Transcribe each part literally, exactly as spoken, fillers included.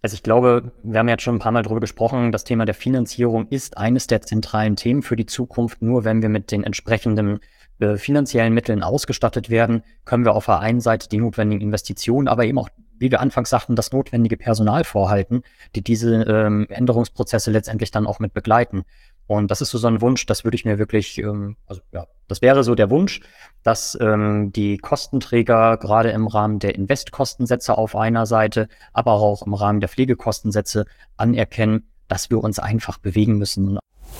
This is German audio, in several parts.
Also ich glaube, wir haben jetzt schon ein paar Mal drüber gesprochen, das Thema der Finanzierung ist eines der zentralen Themen für die Zukunft. Nur wenn wir mit den entsprechenden äh, finanziellen Mitteln ausgestattet werden, können wir auf der einen Seite die notwendigen Investitionen, aber eben auch, wie wir anfangs sagten, das notwendige Personal vorhalten, die diese ähm, Änderungsprozesse letztendlich dann auch mit begleiten. Und das ist so, so ein Wunsch, das würde ich mir wirklich, ähm, also ja, das wäre so der Wunsch, dass ähm, die Kostenträger gerade im Rahmen der Investkostensätze auf einer Seite, aber auch im Rahmen der Pflegekostensätze anerkennen, dass wir uns einfach bewegen müssen.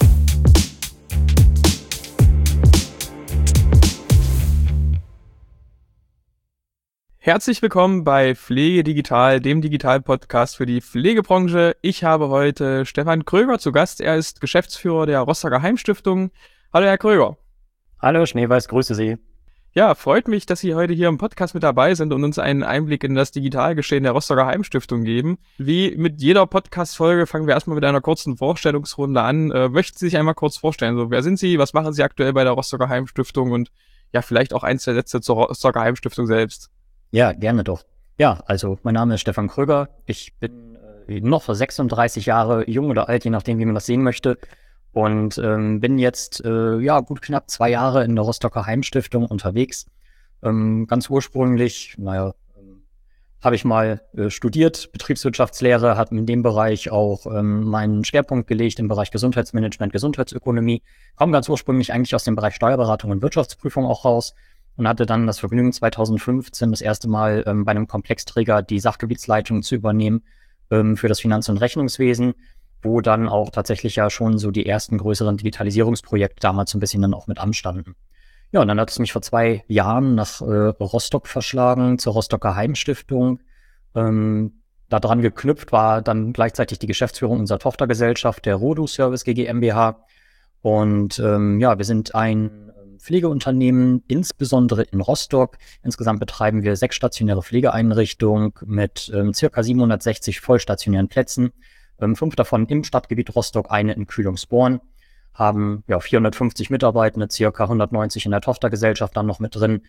Herzlich willkommen bei Pflege Digital, dem Digital-Podcast für die Pflegebranche. Ich habe heute Stefan Kröger zu Gast. Er ist Geschäftsführer der Rostocker Heimstiftung. Hallo, Herr Kröger. Hallo, Schneeweiß, grüße Sie. Ja, freut mich, dass Sie heute hier im Podcast mit dabei sind und uns einen Einblick in das Digitalgeschehen der Rostocker Heimstiftung geben. Wie mit jeder Podcast-Folge fangen wir erstmal mit einer kurzen Vorstellungsrunde an. Äh, möchten Sie sich einmal kurz vorstellen? So, wer sind Sie? Was machen Sie aktuell bei der Rostocker Heimstiftung? Und ja, vielleicht auch ein, zwei Sätze zur Rostocker Heimstiftung selbst. Ja, gerne doch. Ja, also mein Name ist Stefan Kröger. Ich bin äh, noch sechsunddreißig Jahre jung oder alt, je nachdem, wie man das sehen möchte. Und ähm, bin jetzt äh, ja gut knapp zwei Jahre in der Rostocker Heimstiftung unterwegs. Ähm, ganz ursprünglich, naja, ähm, habe ich mal äh, studiert, Betriebswirtschaftslehre, habe in dem Bereich auch ähm, meinen Schwerpunkt gelegt im Bereich Gesundheitsmanagement, Gesundheitsökonomie. Komme ganz ursprünglich eigentlich aus dem Bereich Steuerberatung und Wirtschaftsprüfung auch raus. Und hatte dann das Vergnügen, zweitausendfünfzehn das erste Mal ähm, bei einem Komplexträger die Sachgebietsleitung zu übernehmen ähm, für das Finanz- und Rechnungswesen, wo dann auch tatsächlich ja schon so die ersten größeren Digitalisierungsprojekte damals so ein bisschen dann auch mit anstanden. Ja, und dann hat es mich vor zwei Jahren nach äh, Rostock verschlagen, zur Rostocker Heimstiftung. Ähm, daran geknüpft war dann gleichzeitig die Geschäftsführung unserer Tochtergesellschaft, der Rodu Service G GmbH. Und ähm, ja, wir sind ein Pflegeunternehmen, insbesondere in Rostock. Insgesamt betreiben wir sechs stationäre Pflegeeinrichtungen mit ähm, circa siebenhundertsechzig vollstationären Plätzen, ähm, fünf davon im Stadtgebiet Rostock, eine in Kühlungsborn, haben ja vierhundertfünfzig Mitarbeitende, circa hundertneunzig in der Tochtergesellschaft dann noch mit drin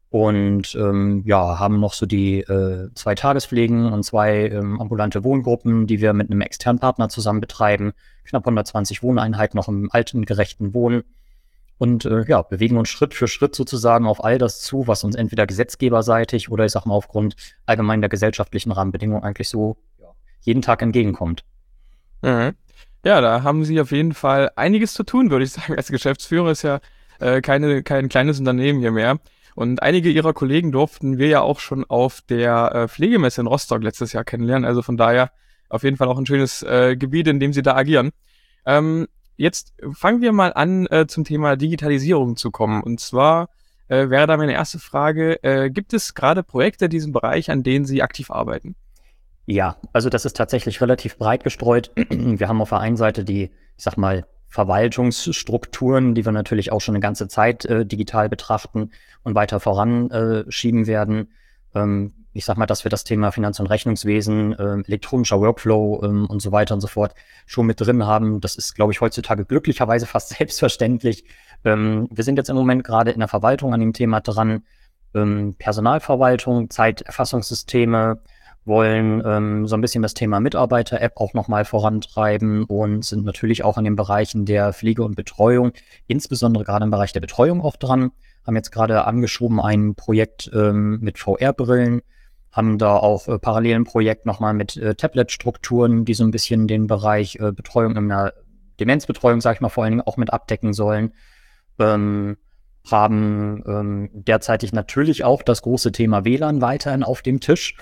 und ähm, ja, haben noch so die äh, zwei Tagespflegen und zwei ähm, ambulante Wohngruppen, die wir mit einem externen Partner zusammen betreiben, knapp hundertzwanzig Wohneinheiten noch im altengerechten Wohnen. Und äh, ja, bewegen uns Schritt für Schritt sozusagen auf all das zu, was uns entweder gesetzgeberseitig oder ich sag mal aufgrund allgemein der gesellschaftlichen Rahmenbedingungen eigentlich so ja, jeden Tag entgegenkommt. Mhm. Ja, da haben Sie auf jeden Fall einiges zu tun, würde ich sagen. Als Geschäftsführer ist ja äh, keine, kein kleines Unternehmen hier mehr. Und einige Ihrer Kollegen durften wir ja auch schon auf der äh, Pflegemesse in Rostock letztes Jahr kennenlernen. Also von daher auf jeden Fall auch ein schönes äh, Gebiet, in dem Sie da agieren. Ähm, Jetzt fangen wir mal an, äh, zum Thema Digitalisierung zu kommen. Und zwar äh, wäre da meine erste Frage, äh, gibt es gerade Projekte in diesem Bereich, an denen Sie aktiv arbeiten? Ja, also das ist tatsächlich relativ breit gestreut. Wir haben auf der einen Seite die, ich sag mal, Verwaltungsstrukturen, die wir natürlich auch schon eine ganze Zeit äh, digital betrachten und weiter voranschieben äh, werden. Ähm, ich sag mal, dass wir das Thema Finanz- und Rechnungswesen, äh, elektronischer Workflow ähm, und so weiter und so fort schon mit drin haben. Das ist, glaube ich, heutzutage glücklicherweise fast selbstverständlich. Ähm, wir sind jetzt im Moment gerade in der Verwaltung an dem Thema dran. Ähm, Personalverwaltung, Zeiterfassungssysteme, wollen ähm, so ein bisschen das Thema Mitarbeiter-App auch nochmal vorantreiben und sind natürlich auch in den Bereichen der Pflege und Betreuung, insbesondere gerade im Bereich der Betreuung auch dran. Haben jetzt gerade angeschoben ein Projekt ähm, mit V R-Brillen, haben da auch äh, parallel ein Projekt nochmal mit äh, Tablet-Strukturen, die so ein bisschen den Bereich äh, Betreuung in einer Demenzbetreuung, sag ich mal, vor allen Dingen auch mit abdecken sollen. Ähm, haben ähm, derzeitig natürlich auch das große Thema W L A N weiterhin auf dem Tisch.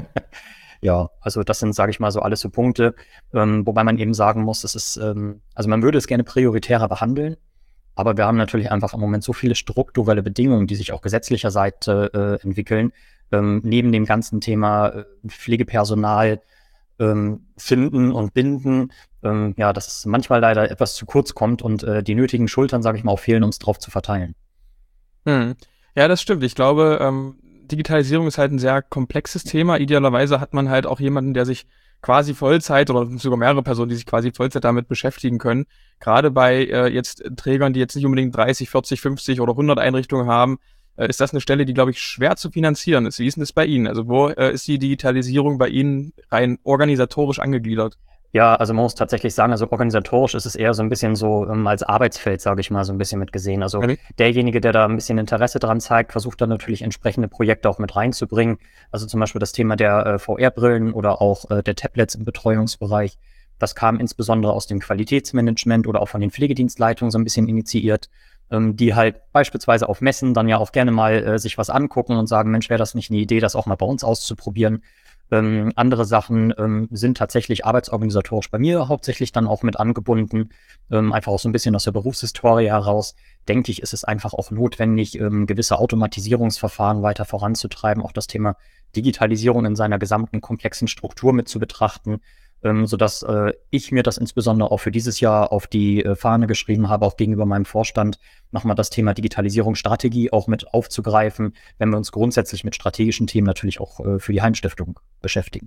Ja, also das sind, sage ich mal, so alles so Punkte, ähm, wobei man eben sagen muss, es ist, ähm, also man würde es gerne prioritärer behandeln, aber wir haben natürlich einfach im Moment so viele strukturelle Bedingungen, die sich auch gesetzlicher Seite äh, entwickeln, ähm, neben dem ganzen Thema äh, Pflegepersonal ähm, finden und binden, ähm, ja, dass es manchmal leider etwas zu kurz kommt und äh, die nötigen Schultern, sage ich mal, auch fehlen, um es drauf zu verteilen. Hm. Ja, das stimmt. Ich glaube, ähm, Digitalisierung ist halt ein sehr komplexes Thema. Idealerweise hat man halt auch jemanden, der sich quasi Vollzeit oder sogar mehrere Personen, die sich quasi Vollzeit damit beschäftigen können. Gerade bei äh, jetzt Trägern, die jetzt nicht unbedingt dreißig, vierzig, fünfzig oder hundert Einrichtungen haben, äh, ist das eine Stelle, die, glaube ich, schwer zu finanzieren ist. Wie ist denn das bei Ihnen? Also wo äh, ist die Digitalisierung bei Ihnen rein organisatorisch angegliedert? Ja, also man muss tatsächlich sagen, also organisatorisch ist es eher so ein bisschen so ähm, als Arbeitsfeld, sage ich mal, so ein bisschen mit gesehen. Also Okay. derjenige, der da ein bisschen Interesse dran zeigt, versucht dann natürlich entsprechende Projekte auch mit reinzubringen. Also zum Beispiel das Thema der äh, V R-Brillen oder auch äh, der Tablets im Betreuungsbereich. Das kam insbesondere aus dem Qualitätsmanagement oder auch von den Pflegedienstleitungen so ein bisschen initiiert, ähm, die halt beispielsweise auf Messen dann ja auch gerne mal äh, sich was angucken und sagen, Mensch, wäre das nicht eine Idee, das auch mal bei uns auszuprobieren. Ähm, andere Sachen ähm, sind tatsächlich arbeitsorganisatorisch bei mir hauptsächlich dann auch mit angebunden. Ähm, einfach auch so ein bisschen aus der Berufshistorie heraus, denke ich, ist es einfach auch notwendig, ähm, gewisse Automatisierungsverfahren weiter voranzutreiben, auch das Thema Digitalisierung in seiner gesamten komplexen Struktur mit zu betrachten, ähm, sodass äh, ich mir das insbesondere auch für dieses Jahr auf die äh, Fahne geschrieben habe, auch gegenüber meinem Vorstand, nochmal das Thema Digitalisierungsstrategie auch mit aufzugreifen, wenn wir uns grundsätzlich mit strategischen Themen natürlich auch äh, für die Heimstiftung beschäftigen.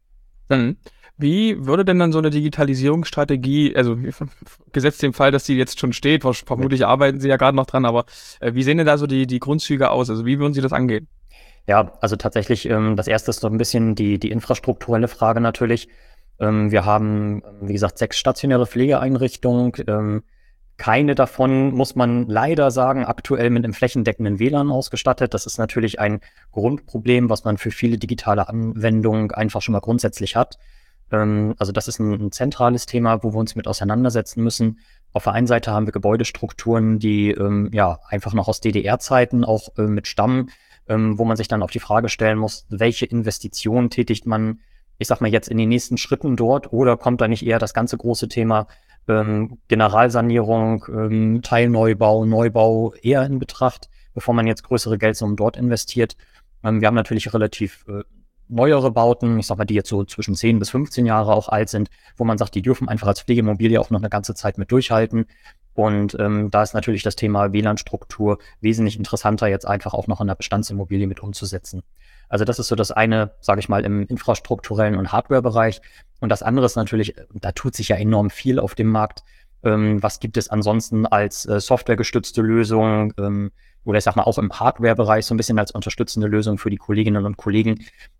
Dann, wie würde denn dann so eine Digitalisierungsstrategie, also gesetzt dem Fall, dass die jetzt schon steht, vermutlich arbeiten Sie ja gerade noch dran, aber äh, wie sehen denn da so die, die Grundzüge aus? Also wie würden Sie das angehen? Ja, also tatsächlich, ähm, das erste ist so ein bisschen die, die infrastrukturelle Frage natürlich. Ähm, wir haben, wie gesagt, sechs stationäre Pflegeeinrichtungen. Ähm, keine davon, muss man leider sagen, aktuell mit einem flächendeckenden W L A N ausgestattet. Das ist natürlich ein Grundproblem, was man für viele digitale Anwendungen einfach schon mal grundsätzlich hat. Ähm, also das ist ein, ein zentrales Thema, wo wir uns mit auseinandersetzen müssen. Auf der einen Seite haben wir Gebäudestrukturen, die ähm, ja einfach noch aus D D R-Zeiten auch äh, mit stammen, ähm, wo man sich dann auch die Frage stellen muss, welche Investitionen tätigt man, ich sag mal, jetzt in den nächsten Schritten dort, oder kommt da nicht eher das ganze große Thema ähm, Generalsanierung, ähm, Teilneubau, Neubau eher in Betracht, bevor man jetzt größere Geldsummen dort investiert. Ähm, wir haben natürlich relativ äh, neuere Bauten, ich sag mal, die jetzt so zwischen zehn bis fünfzehn Jahre auch alt sind, wo man sagt, die dürfen einfach als Pflegeimmobilie auch noch eine ganze Zeit mit durchhalten. Und ähm, da ist natürlich das Thema W L A N-Struktur wesentlich interessanter, jetzt einfach auch noch in der Bestandsimmobilie mit umzusetzen. Also das ist so das eine, sage ich mal, im infrastrukturellen und Hardware-Bereich. Und das andere ist natürlich, da tut sich ja enorm viel auf dem Markt. Ähm, was gibt es ansonsten als äh, softwaregestützte Lösung ähm, oder ich sag mal auch im Hardware-Bereich so ein bisschen als unterstützende Lösung für die Kolleginnen und Kollegen.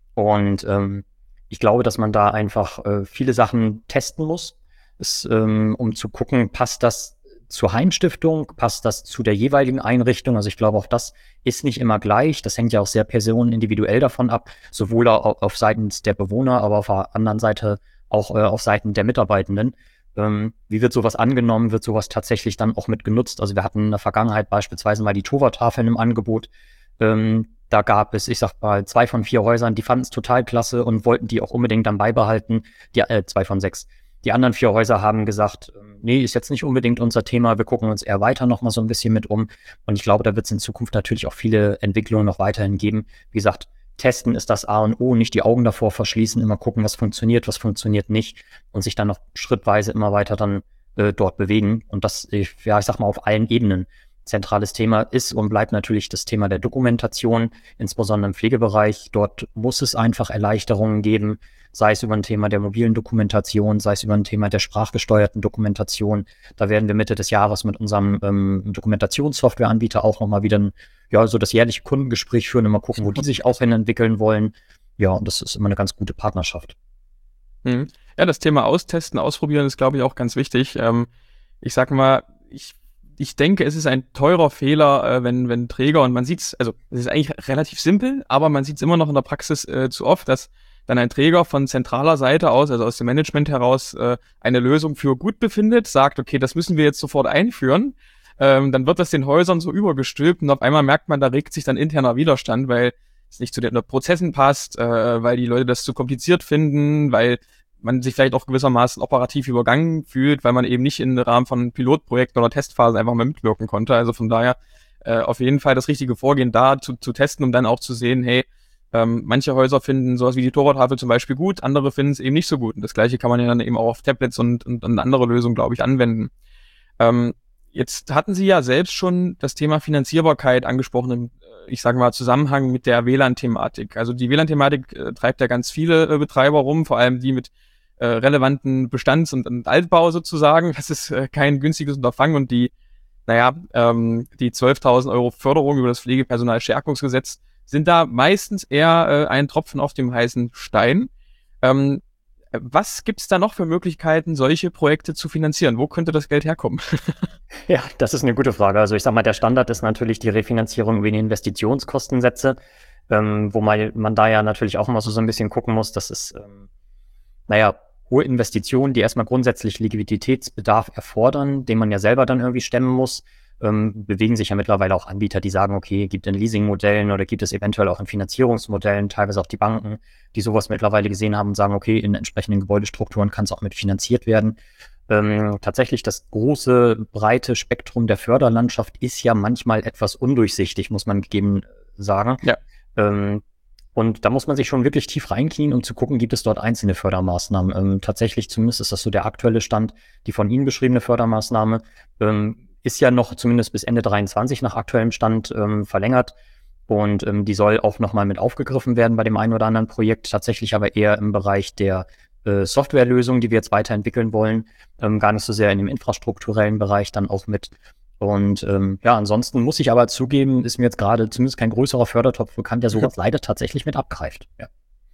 Und ähm, ich glaube, dass man da einfach äh, viele Sachen testen muss, ist, ähm, um zu gucken, passt das zur Heimstiftung, passt das zu der jeweiligen Einrichtung? Also ich glaube, auch das ist nicht immer gleich. Das hängt ja auch sehr personenindividuell davon ab, sowohl auf, auf Seiten der Bewohner, aber auf der anderen Seite auch äh, auf Seiten der Mitarbeitenden. Ähm, wie wird sowas angenommen? Wird sowas tatsächlich dann auch mit genutzt? Also wir hatten in der Vergangenheit beispielsweise mal die Tova-Tafeln im Angebot. Ähm, da gab es, ich sag mal, zwei von vier Häusern, die fanden es total klasse und wollten die auch unbedingt dann beibehalten. Die äh, zwei von sechs. Die anderen vier Häuser haben gesagt, nee, ist jetzt nicht unbedingt unser Thema. Wir gucken uns eher weiter noch mal so ein bisschen mit um. Und ich glaube, da wird es in Zukunft natürlich auch viele Entwicklungen noch weiterhin geben. Wie gesagt, testen ist das A und O, nicht die Augen davor verschließen, immer gucken, was funktioniert, was funktioniert nicht und sich dann noch schrittweise immer weiter dann äh, dort bewegen. Und das, ja, ich sag mal, auf allen Ebenen. Zentrales Thema ist und bleibt natürlich das Thema der Dokumentation, insbesondere im Pflegebereich. Dort muss es einfach Erleichterungen geben, sei es über ein Thema der mobilen Dokumentation, sei es über ein Thema der sprachgesteuerten Dokumentation. Da werden wir Mitte des Jahres mit unserem ähm, Dokumentationssoftwareanbieter auch nochmal wieder ein, ja, so das jährliche Kundengespräch führen und mal gucken, wo die sich auch hin entwickeln wollen. Ja, und das ist immer eine ganz gute Partnerschaft. Mhm. Ja, das Thema Austesten, Ausprobieren ist, glaube ich, auch ganz wichtig. Ähm, ich sag mal, ich Ich denke, es ist ein teurer Fehler, äh, wenn, wenn Träger, und man sieht's, also es ist eigentlich relativ simpel, aber man sieht's immer noch in der Praxis äh, zu oft, dass dann ein Träger von zentraler Seite aus, also aus dem Management heraus, äh, eine Lösung für gut befindet, sagt, okay, das müssen wir jetzt sofort einführen. Ähm, dann wird das den Häusern so übergestülpt und auf einmal merkt man, da regt sich dann interner Widerstand, weil es nicht zu den Prozessen passt, äh, weil die Leute das zu kompliziert finden, weil man sich vielleicht auch gewissermaßen operativ übergangen fühlt, weil man eben nicht im Rahmen von Pilotprojekten oder Testphasen einfach mal mitwirken konnte. Also von daher äh, auf jeden Fall das richtige Vorgehen da zu, zu testen, um dann auch zu sehen, hey, ähm, manche Häuser finden sowas wie die Torwarttafel zum Beispiel gut, andere finden es eben nicht so gut. Und das Gleiche kann man ja dann eben auch auf Tablets und, und, und andere Lösungen, glaube ich, anwenden. Ähm, jetzt hatten Sie ja selbst schon das Thema Finanzierbarkeit angesprochen, im, ich sage mal, Zusammenhang mit der W L A N-Thematik. Also die W L A N-Thematik äh, treibt ja ganz viele äh, Betreiber rum, vor allem die mit äh, relevanten Bestands- und, und Altbau sozusagen. Das ist äh, kein günstiges Unterfangen und die naja, ähm, die zwölftausend Euro Förderung über das Pflegepersonalstärkungsgesetz sind da meistens eher äh, ein Tropfen auf dem heißen Stein. Ähm, was gibt es da noch für Möglichkeiten, solche Projekte zu finanzieren? Wo könnte das Geld herkommen? Ja, das ist eine gute Frage. Also ich sag mal, der Standard ist natürlich die Refinanzierung über die Investitionskostensätze, ähm, wo man, man da ja natürlich auch immer so, so ein bisschen gucken muss, dass es, ähm, naja, hohe Investitionen, die erstmal grundsätzlich Liquiditätsbedarf erfordern, den man ja selber dann irgendwie stemmen muss, ähm, bewegen sich ja mittlerweile auch Anbieter, die sagen, okay, gibt es in Leasingmodellen oder gibt es eventuell auch in Finanzierungsmodellen, teilweise auch die Banken, die sowas mittlerweile gesehen haben und sagen, okay, in entsprechenden Gebäudestrukturen kann es auch mit finanziert werden. Ähm, tatsächlich das große, breite Spektrum der Förderlandschaft ist ja manchmal etwas undurchsichtig, muss man gegeben sagen. Ja. Ähm, und da muss man sich schon wirklich tief reinknien, um zu gucken, gibt es dort einzelne Fördermaßnahmen. Ähm, tatsächlich, zumindest ist das so der aktuelle Stand, die von Ihnen beschriebene Fördermaßnahme ähm, ist ja noch zumindest bis Ende dreiundzwanzig nach aktuellem Stand ähm, verlängert. Und ähm, die soll auch nochmal mit aufgegriffen werden bei dem einen oder anderen Projekt, tatsächlich aber eher im Bereich der äh, Softwarelösungen, die wir jetzt weiterentwickeln wollen, ähm, gar nicht so sehr in dem infrastrukturellen Bereich dann auch mit. Und ähm, ja, ansonsten muss ich aber zugeben, ist mir jetzt gerade zumindest kein größerer Fördertopf bekannt, der sowas leider tatsächlich mit abgreift. Ja.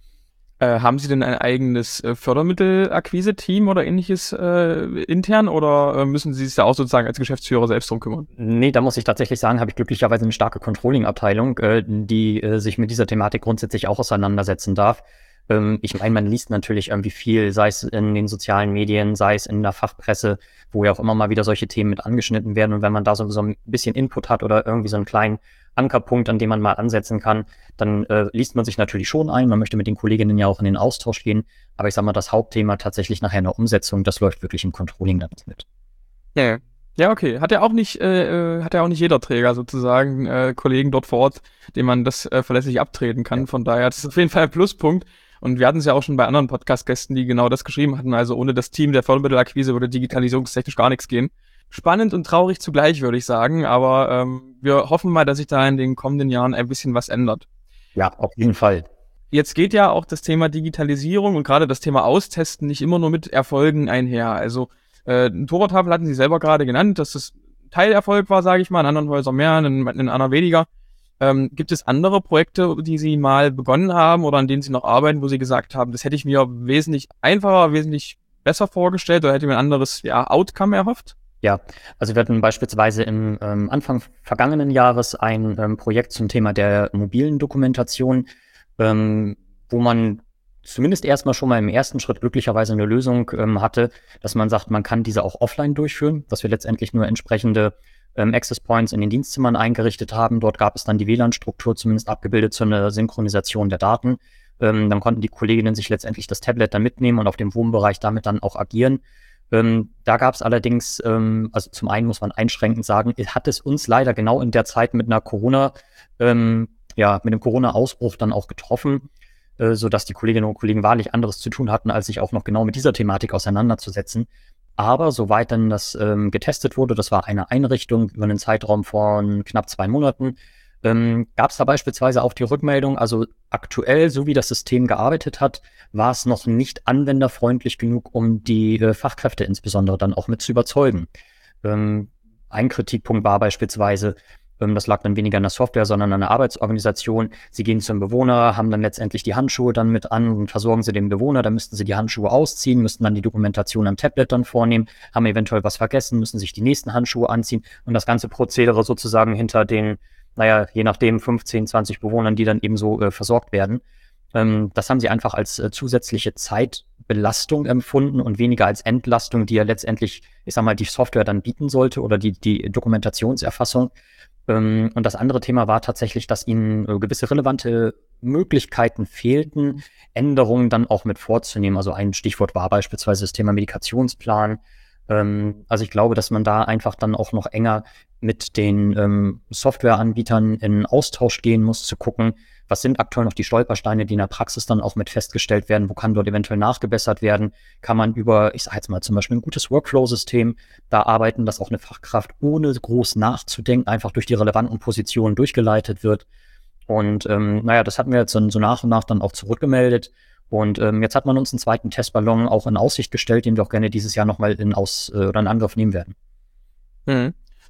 Äh, haben Sie denn ein eigenes äh, Fördermittelakquise-Team oder ähnliches äh, intern oder äh, müssen Sie sich da auch sozusagen als Geschäftsführer selbst drum kümmern? Nee, da muss ich tatsächlich sagen, habe ich glücklicherweise eine starke Controlling-Abteilung, äh, die äh, sich mit dieser Thematik grundsätzlich auch auseinandersetzen darf. Ähm, ich meine, man liest natürlich irgendwie viel, sei es in den sozialen Medien, sei es in der Fachpresse, wo ja auch immer mal wieder solche Themen mit angeschnitten werden. Und wenn man da so, so ein bisschen Input hat oder irgendwie so einen kleinen Ankerpunkt, an dem man mal ansetzen kann, dann äh, liest man sich natürlich schon ein. Man möchte mit den Kolleginnen ja auch in den Austausch gehen. Aber ich sag mal, das Hauptthema tatsächlich nachher in der Umsetzung, das läuft wirklich im Controlling dann mit. Ja, ja, okay. Hat ja auch nicht, äh, hat ja auch nicht jeder Träger sozusagen äh, Kollegen dort vor Ort, dem man das äh, verlässlich abtreten kann. Ja. Von daher, das ist auf jeden Fall ein Pluspunkt. Und wir hatten es ja auch schon bei anderen Podcast-Gästen, die genau das geschrieben hatten. Also ohne das Team der Fördermittelakquise würde digitalisierungstechnisch gar nichts gehen. Spannend und traurig zugleich, würde ich sagen. Aber ähm, wir hoffen mal, dass sich da in den kommenden Jahren ein bisschen was ändert. Ja, auf jeden Fall. Jetzt geht ja auch das Thema Digitalisierung und gerade das Thema Austesten nicht immer nur mit Erfolgen einher. Also äh, ein Torwarthafen hatten Sie selber gerade genannt, dass das Teilerfolg war, sage ich mal, in anderen Häusern mehr, in, in einer weniger. Ähm, gibt es andere Projekte, die Sie mal begonnen haben oder an denen Sie noch arbeiten, wo Sie gesagt haben, das hätte ich mir wesentlich einfacher, wesentlich besser vorgestellt oder hätte mir ein anderes ja, Outcome erhofft? Ja, also wir hatten beispielsweise im ähm, Anfang vergangenen Jahres ein ähm, Projekt zum Thema der mobilen Dokumentation, ähm, wo man zumindest erstmal schon mal im ersten Schritt glücklicherweise eine Lösung ähm, hatte, dass man sagt, man kann diese auch offline durchführen, dass wir letztendlich nur entsprechende ähm, Access Points in den Dienstzimmern eingerichtet haben. Dort gab es dann die W L A N-Struktur zumindest abgebildet zu einer Synchronisation der Daten. Ähm, dann konnten die Kolleginnen sich letztendlich das Tablet dann mitnehmen und auf dem Wohnbereich damit dann auch agieren. Ähm, da gab es allerdings, ähm, also zum einen muss man einschränkend sagen, hat es uns leider genau in der Zeit mit einer Corona, ähm, ja, mit dem Corona-Ausbruch dann auch getroffen, äh, sodass die Kolleginnen und Kollegen wahrlich anderes zu tun hatten, als sich auch noch genau mit dieser Thematik auseinanderzusetzen. Aber soweit dann das ähm, getestet wurde, das war eine Einrichtung über einen Zeitraum von knapp zwei Monaten, Ähm, gab es da beispielsweise auch die Rückmeldung, also aktuell, so wie das System gearbeitet hat, war es noch nicht anwenderfreundlich genug, um die äh, Fachkräfte insbesondere dann auch mit zu überzeugen. Ähm, ein Kritikpunkt war beispielsweise, ähm, das lag dann weniger an der Software, sondern an der Arbeitsorganisation. Sie gehen zum Bewohner, haben dann letztendlich die Handschuhe dann mit an und versorgen sie den Bewohner. Dann müssten sie die Handschuhe ausziehen, müssten dann die Dokumentation am Tablet dann vornehmen, haben eventuell was vergessen, müssen sich die nächsten Handschuhe anziehen und das ganze Prozedere sozusagen hinter den naja, je nachdem fünfzehn, zwanzig Bewohnern, die dann eben so äh, versorgt werden. Ähm, das haben sie einfach als äh, zusätzliche Zeitbelastung empfunden und weniger als Entlastung, die ja letztendlich, ich sag mal, die Software dann bieten sollte oder die, die Dokumentationserfassung. Ähm, und das andere Thema war tatsächlich, dass ihnen äh, gewisse relevante Möglichkeiten fehlten, Änderungen dann auch mit vorzunehmen. Also ein Stichwort war beispielsweise das Thema Medikationsplan. Ähm, also ich glaube, dass man da einfach dann auch noch enger mit den ähm, Softwareanbietern in Austausch gehen muss, zu gucken, was sind aktuell noch die Stolpersteine, die in der Praxis dann auch mit festgestellt werden, wo kann dort eventuell nachgebessert werden, kann man über, ich sage jetzt mal zum Beispiel ein gutes Workflow-System da arbeiten, dass auch eine Fachkraft ohne groß nachzudenken einfach durch die relevanten Positionen durchgeleitet wird. Und ähm, naja, das hatten wir jetzt so, so nach und nach dann auch zurückgemeldet. Und ähm, jetzt hat man uns einen zweiten Testballon auch in Aussicht gestellt, den wir auch gerne dieses Jahr nochmal in Aus- äh, oder in Angriff nehmen werden. Mhm.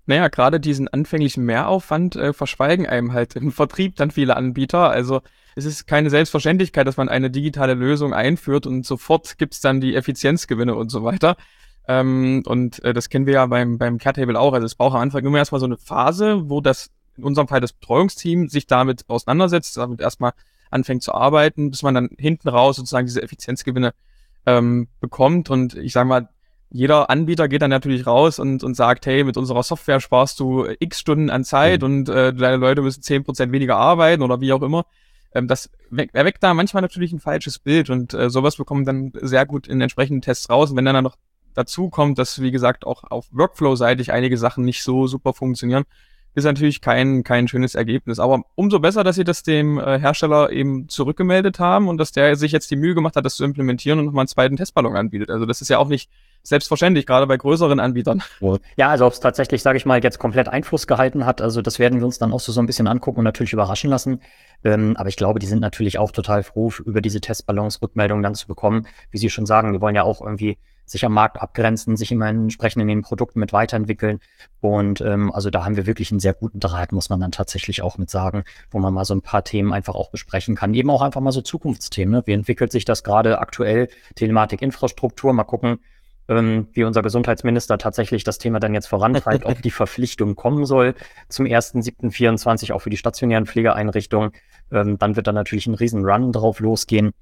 Naja, gerade diesen anfänglichen Mehraufwand äh, verschweigen einem halt im Vertrieb dann viele Anbieter. Also es ist keine Selbstverständlichkeit, dass man eine digitale Lösung einführt und sofort gibt's dann die Effizienzgewinne und so weiter. Ähm, und äh, das kennen wir ja beim, beim Caretable auch. Also es braucht am Anfang immer erstmal so eine Phase, wo das, in unserem Fall das Betreuungsteam, sich damit auseinandersetzt, damit erstmal anfängt zu arbeiten, bis man dann hinten raus sozusagen diese Effizienzgewinne ähm, bekommt. Und ich sage mal, jeder Anbieter geht dann natürlich raus und, und sagt, hey, mit unserer Software sparst du x Stunden an Zeit mhm. und äh, deine Leute müssen zehn Prozent weniger arbeiten oder wie auch immer. Ähm, das we- erweckt da manchmal natürlich ein falsches Bild und äh, sowas bekommt dann sehr gut in entsprechenden Tests raus. Und wenn dann, dann noch dazu kommt, dass, wie gesagt, auch auf Workflow-seitig einige Sachen nicht so super funktionieren, ist natürlich kein kein schönes Ergebnis. Aber umso besser, dass sie das dem äh, Hersteller eben zurückgemeldet haben und dass der sich jetzt die Mühe gemacht hat, das zu implementieren und nochmal einen zweiten Testballon anbietet. Also das ist ja auch nicht selbstverständlich, gerade bei größeren Anbietern. Ja, also ob es tatsächlich, sage ich mal, jetzt komplett Einfluss gehalten hat, also das werden wir uns dann auch so, so ein bisschen angucken und natürlich überraschen lassen. Ähm, aber ich glaube, die sind natürlich auch total froh, über diese Testballons Rückmeldungen dann zu bekommen. Wie Sie schon sagen, wir wollen ja auch irgendwie sich am Markt abgrenzen, sich immer entsprechend in den Produkten mit weiterentwickeln. Und ähm, also da haben wir wirklich einen sehr guten Draht, muss man dann tatsächlich auch mit sagen, wo man mal so ein paar Themen einfach auch besprechen kann. Eben auch einfach mal so Zukunftsthemen. Ne? Wie entwickelt sich das gerade aktuell? Telematik-Infrastruktur, mal gucken, ähm, wie unser Gesundheitsminister tatsächlich das Thema dann jetzt vorantreibt, ob die Verpflichtung kommen soll zum ersten siebten vierundzwanzig auch für die stationären Pflegeeinrichtungen. Ähm, dann wird dann natürlich ein riesen Run drauf losgehen.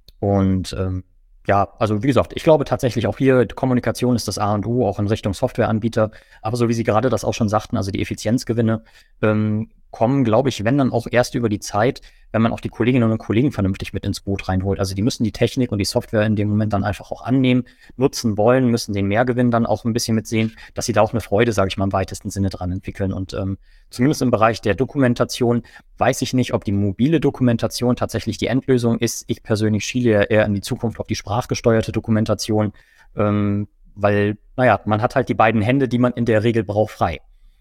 Und ähm, ja, also wie gesagt, ich glaube tatsächlich auch hier, Kommunikation ist das A und O, auch in Richtung Softwareanbieter. Aber so wie Sie gerade das auch schon sagten, also die Effizienzgewinne ähm, kommen, glaube ich, wenn dann auch erst über die Zeit, wenn man auch die Kolleginnen und Kollegen vernünftig mit ins Boot reinholt. Also die müssen die Technik und die Software in dem Moment dann einfach auch annehmen, nutzen wollen, müssen den Mehrgewinn dann auch ein bisschen mitsehen, dass sie da auch eine Freude, sage ich mal, im weitesten Sinne dran entwickeln. Und ähm, zumindest im Bereich der Dokumentation weiß ich nicht, ob die mobile Dokumentation tatsächlich die Endlösung ist. Ich persönlich schiele ja eher in die Zukunft auf die sprachgesteuerte Dokumentation, ähm, weil, naja, man hat halt die beiden Hände, die man in der Regel braucht, frei.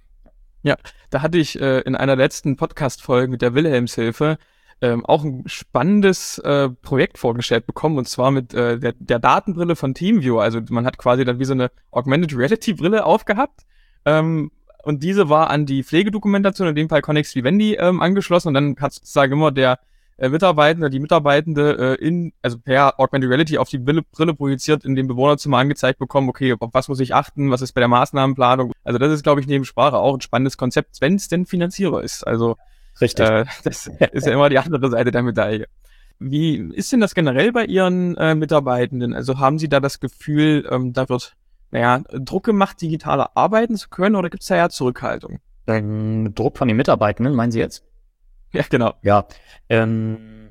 Ja, da hatte ich äh, in einer letzten Podcast-Folge mit der Wilhelmshilfe ähm, auch ein spannendes äh, Projekt vorgestellt bekommen, und zwar mit äh, der, der Datenbrille von TeamViewer. Also man hat quasi dann wie so eine Augmented Reality-Brille aufgehabt ähm, und diese war an die Pflegedokumentation, in dem Fall Connex Vivendi, ähm, angeschlossen, und dann hat sozusagen immer der äh, Mitarbeitende, die Mitarbeitende äh, in, also per Augmented Reality auf die Brille, Brille projiziert in dem Bewohnerzimmer angezeigt bekommen, okay, auf was muss ich achten, was ist bei der Maßnahmenplanung. Also das ist, glaube ich, neben Sprache auch ein spannendes Konzept, wenn es denn finanzierbar ist. Also Richtig. Äh, das ist ja immer die andere Seite der Medaille. Wie ist denn das generell bei Ihren äh, Mitarbeitenden? Also haben Sie da das Gefühl, ähm, da wird, naja, Druck gemacht, digitaler arbeiten zu können, oder gibt es da ja Zurückhaltung? Ähm, Druck von den Mitarbeitenden, meinen Sie jetzt? Ja, genau. Ja, ähm,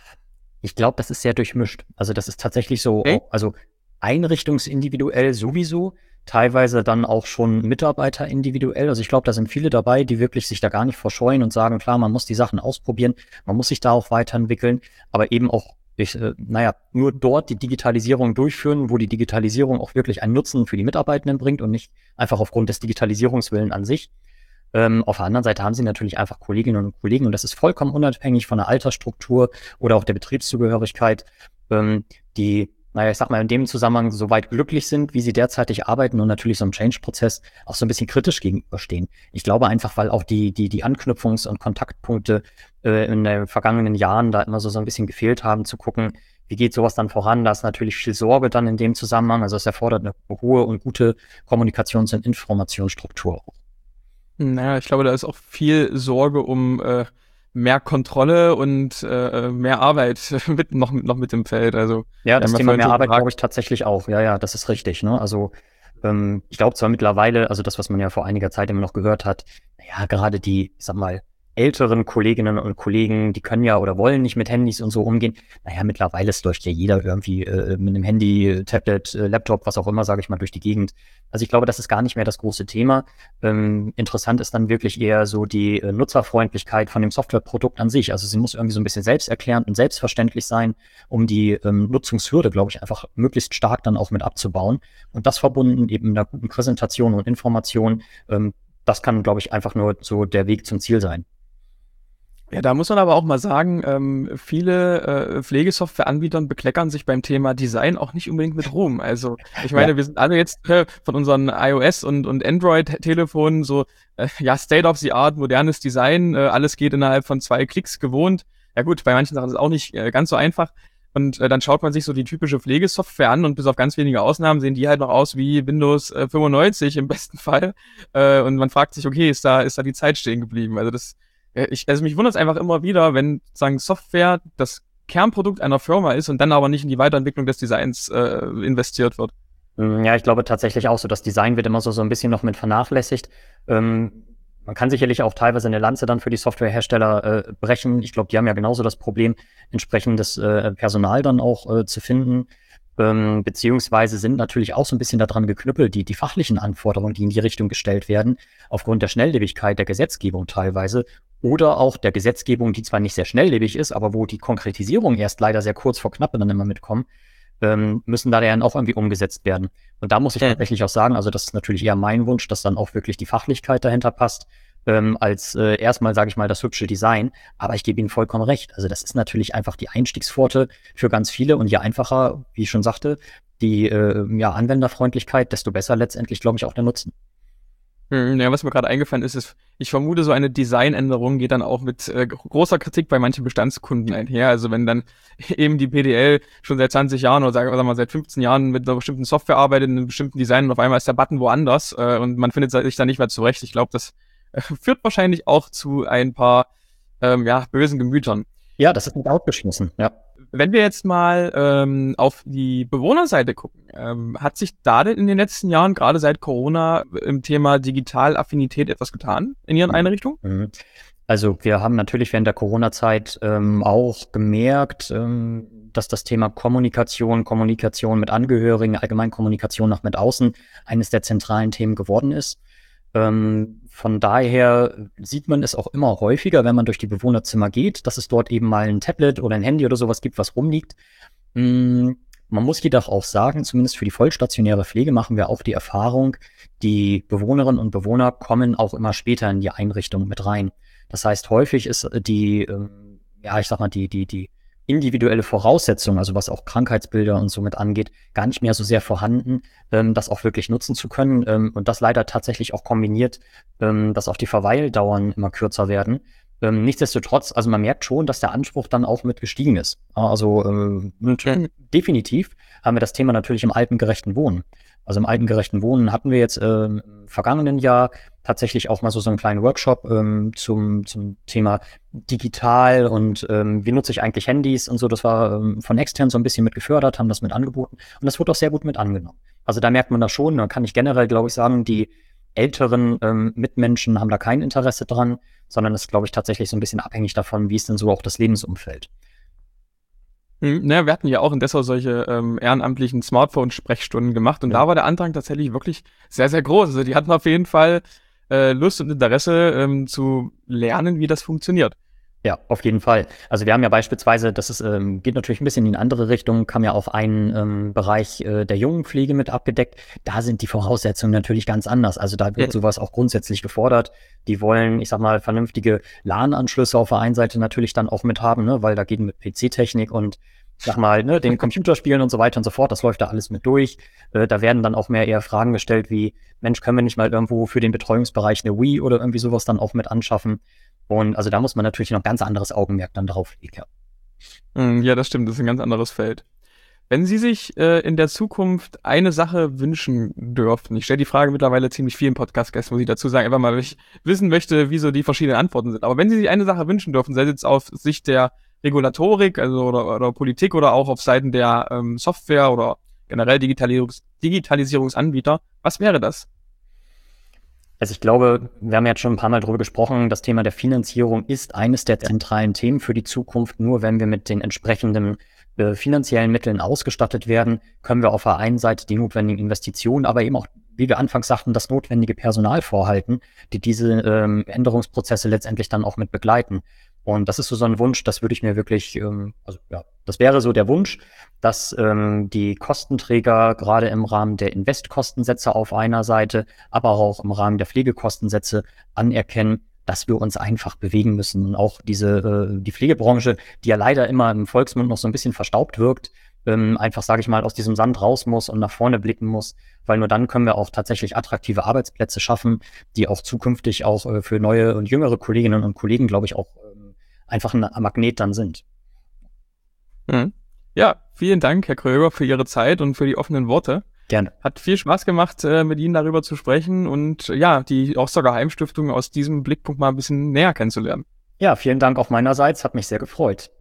ich glaube, das ist sehr durchmischt. Also das ist tatsächlich so, Okay. also einrichtungsindividuell sowieso, teilweise dann auch schon mitarbeiterindividuell. Also ich glaube, da sind viele dabei, die wirklich sich da gar nicht verscheuen und sagen, klar, man muss die Sachen ausprobieren, man muss sich da auch weiterentwickeln, aber eben auch, ich, äh, naja, nur dort die Digitalisierung durchführen, wo die Digitalisierung auch wirklich einen Nutzen für die Mitarbeitenden bringt und nicht einfach aufgrund des Digitalisierungswillen an sich. Ähm, auf der anderen Seite haben sie natürlich einfach Kolleginnen und Kollegen, und das ist vollkommen unabhängig von der Altersstruktur oder auch der Betriebszugehörigkeit, ähm, die, naja, ich sag mal, in dem Zusammenhang so weit glücklich sind, wie sie derzeitig arbeiten, und natürlich so einem Change-Prozess auch so ein bisschen kritisch gegenüberstehen. Ich glaube einfach, weil auch die die die Anknüpfungs- und Kontaktpunkte äh, in den vergangenen Jahren da immer so so ein bisschen gefehlt haben, zu gucken, wie geht sowas dann voran. Da ist natürlich viel Sorge dann in dem Zusammenhang. Also es erfordert eine hohe und gute Kommunikations- und Informationsstruktur. Naja, ich glaube, da ist auch viel Sorge um äh, mehr Kontrolle und äh, mehr Arbeit mit, noch, noch mit im Feld. Also, Ja, das Thema mehr Arbeit gefragt. glaube ich tatsächlich auch. Ja, ja, das ist richtig. Ne? Also ähm, ich glaube zwar mittlerweile, also das, was man ja vor einiger Zeit immer noch gehört hat, naja, gerade die, ich sag mal, älteren Kolleginnen und Kollegen, die können ja oder wollen nicht mit Handys und so umgehen. Naja, mittlerweile läuft ja jeder irgendwie äh, mit einem Handy, Tablet, äh, Laptop, was auch immer, sage ich mal, durch die Gegend. Also ich glaube, das ist gar nicht mehr das große Thema. Ähm, interessant ist dann wirklich eher so die äh, Nutzerfreundlichkeit von dem Softwareprodukt an sich. Also sie muss irgendwie so ein bisschen selbsterklärend und selbstverständlich sein, um die ähm, Nutzungshürde, glaube ich, einfach möglichst stark dann auch mit abzubauen. Und das verbunden eben mit einer guten Präsentation und Information, ähm, das kann, glaube ich, einfach nur so der Weg zum Ziel sein. Ja, da muss man aber auch mal sagen, ähm, viele äh, Pflegesoftwareanbietern bekleckern sich beim Thema Design auch nicht unbedingt mit Ruhm. Also ich Ja. meine, wir sind alle jetzt äh, von unseren iOS- und, und Android-Telefonen so, äh, ja, State-of-the-Art, modernes Design, äh, alles geht innerhalb von zwei Klicks gewohnt. Ja gut, bei manchen Sachen ist es auch nicht äh, ganz so einfach. Und äh, dann schaut man sich so die typische Pflegesoftware an und bis auf ganz wenige Ausnahmen sehen die halt noch aus wie Windows äh, fünfundneunzig im besten Fall. Äh, und man fragt sich, okay, ist da, ist da die Zeit stehen geblieben? Also das äh, Ich, also mich wundert es einfach immer wieder, wenn sagen Software das Kernprodukt einer Firma ist und dann aber nicht in die Weiterentwicklung des Designs äh, investiert wird. Ja, ich glaube tatsächlich auch so, das Design wird immer so, so ein bisschen noch mit vernachlässigt. Ähm, man kann sicherlich auch teilweise eine Lanze dann für die Softwarehersteller äh, brechen. Ich glaube, die haben ja genauso das Problem, entsprechendes äh, Personal dann auch äh, zu finden. Ähm, beziehungsweise sind natürlich auch so ein bisschen daran geknüppelt, die, die fachlichen Anforderungen, die in die Richtung gestellt werden, aufgrund der Schnelllebigkeit der Gesetzgebung teilweise oder auch der Gesetzgebung, die zwar nicht sehr schnelllebig ist, aber wo die Konkretisierung erst leider sehr kurz vor knapp dann immer mitkommen, ähm, müssen da dann auch irgendwie umgesetzt werden. Und da muss ich Mhm. tatsächlich auch sagen, also das ist natürlich eher mein Wunsch, dass dann auch wirklich die Fachlichkeit dahinter passt, ähm, als äh, erstmal, sage ich mal, das hübsche Design. Aber ich gebe Ihnen vollkommen recht. Also das ist natürlich einfach die Einstiegspforte für ganz viele und je einfacher, wie ich schon sagte, die äh, ja, Anwenderfreundlichkeit, desto besser letztendlich, glaube ich, auch der Nutzen. Hm, ja, was mir gerade eingefallen ist, ist, ich vermute, so eine Designänderung geht dann auch mit äh, großer Kritik bei manchen Bestandskunden einher. Also wenn dann eben die P D L schon seit zwanzig Jahren oder sagen wir mal seit fünfzehn Jahren mit einer bestimmten Software arbeitet, in einem bestimmten Design und auf einmal ist der Button woanders äh, und man findet sich da nicht mehr zurecht. Ich glaube, das äh, führt wahrscheinlich auch zu ein paar ähm, ja, bösen Gemütern. Ja, das ist nicht ausgeschlossen, ja. Wenn wir jetzt mal ähm, auf die Bewohnerseite gucken, ähm, hat sich da denn in den letzten Jahren, gerade seit Corona, im Thema Digitalaffinität etwas getan in Ihren Einrichtungen? Mhm. Also wir haben natürlich während der Corona-Zeit ähm, auch gemerkt, ähm, dass das Thema Kommunikation, Kommunikation mit Angehörigen, allgemein Kommunikation nach mit außen eines der zentralen Themen geworden ist. Ähm, von daher sieht man es auch immer häufiger, wenn man durch die Bewohnerzimmer geht, dass es dort eben mal ein Tablet oder ein Handy oder sowas gibt, was rumliegt. Mm, man muss jedoch auch sagen, zumindest für die vollstationäre Pflege machen wir auch die Erfahrung, die Bewohnerinnen und Bewohner kommen auch immer später in die Einrichtung mit rein. Das heißt, häufig ist die, ähm, ja, ich sag mal, die, die, die individuelle Voraussetzung, also was auch Krankheitsbilder und somit angeht, gar nicht mehr so sehr vorhanden, ähm, das auch wirklich nutzen zu können. Ähm, und das leider tatsächlich auch kombiniert, ähm, dass auch die Verweildauern immer kürzer werden. Ähm, nichtsdestotrotz, also man merkt schon, dass der Anspruch dann auch mit gestiegen ist. Also ähm, und Mhm. definitiv haben wir das Thema natürlich im altengerechten Wohnen. Also im altengerechten Wohnen hatten wir jetzt äh, im vergangenen Jahr tatsächlich auch mal so, so einen kleinen Workshop ähm, zum, zum Thema digital und ähm, wie nutze ich eigentlich Handys und so. Das war ähm, von extern so ein bisschen mit gefördert, haben das mit angeboten und das wurde auch sehr gut mit angenommen. Also da merkt man das schon. Da kann ich generell, glaube ich, sagen, die älteren ähm, Mitmenschen haben da kein Interesse dran, sondern es ist, glaube ich, tatsächlich so ein bisschen abhängig davon, wie ist denn so auch das Lebensumfeld. Hm, naja, wir hatten ja auch in Dessau solche ähm, ehrenamtlichen Smartphone-Sprechstunden gemacht und Ja. da war der Andrang tatsächlich wirklich sehr, sehr groß. Also die hatten auf jeden Fall äh, Lust und Interesse ähm, zu lernen, wie das funktioniert. Ja, auf jeden Fall. Also wir haben ja beispielsweise, das ist, ähm, geht natürlich ein bisschen in die andere Richtung, kam ja auch ein ähm, Bereich äh, der jungen Pflege mit abgedeckt. Da sind die Voraussetzungen natürlich ganz anders. Also da wird Ja. sowas auch grundsätzlich gefordert. Die wollen, ich sag mal, vernünftige LAN-Anschlüsse auf der einen Seite natürlich dann auch mit haben, ne, weil da gehen mit P C-Technik und sag mal, ne, den Computerspielen und so weiter und so fort, das läuft da alles mit durch. Äh, da werden dann auch mehr eher Fragen gestellt wie, Mensch, können wir nicht mal irgendwo für den Betreuungsbereich eine Wii oder irgendwie sowas dann auch mit anschaffen? Und also da muss man natürlich noch ganz anderes Augenmerk dann drauf legen. Ja. Hm, ja, das stimmt, das ist ein ganz anderes Feld. Wenn Sie sich äh, in der Zukunft eine Sache wünschen dürften, ich stelle die Frage mittlerweile ziemlich vielen Podcast-Gästen, muss ich dazu sagen, einfach mal, weil ich wissen möchte, wie so die verschiedenen Antworten sind. Aber wenn Sie sich eine Sache wünschen dürfen, sei es jetzt auf Sicht der Regulatorik, also oder, oder Politik oder auch auf Seiten der ähm, Software oder generell Digitalisierungs Digitalisierungsanbieter, was wäre das? Also ich glaube, wir haben jetzt schon ein paar Mal drüber gesprochen, das Thema der Finanzierung ist eines der zentralen Themen für die Zukunft. Nur wenn wir mit den entsprechenden äh, finanziellen Mitteln ausgestattet werden, können wir auf der einen Seite die notwendigen Investitionen, aber eben auch, wie wir anfangs sagten, das notwendige Personal vorhalten, die diese ähm, Änderungsprozesse letztendlich dann auch mit begleiten. Und das ist so, so ein Wunsch, das würde ich mir wirklich, ähm, also ja, das wäre so der Wunsch, dass ähm, die Kostenträger gerade im Rahmen der Investkostensätze auf einer Seite, aber auch im Rahmen der Pflegekostensätze anerkennen, dass wir uns einfach bewegen müssen. Und auch diese, äh, die Pflegebranche, die ja leider immer im Volksmund noch so ein bisschen verstaubt wirkt, ähm, einfach, sage ich mal, aus diesem Sand raus muss und nach vorne blicken muss, weil nur dann können wir auch tatsächlich attraktive Arbeitsplätze schaffen, die auch zukünftig auch äh, für neue und jüngere Kolleginnen und Kollegen, glaube ich, auch ähm, einfach ein Magnet dann sind. Mhm. Ja, vielen Dank, Herr Kröger, für Ihre Zeit und für die offenen Worte. Gerne. Hat viel Spaß gemacht, äh, mit Ihnen darüber zu sprechen und äh, ja, die Rostocker Heimstiftung aus diesem Blickpunkt mal ein bisschen näher kennenzulernen. Ja, vielen Dank auch meinerseits, hat mich sehr gefreut.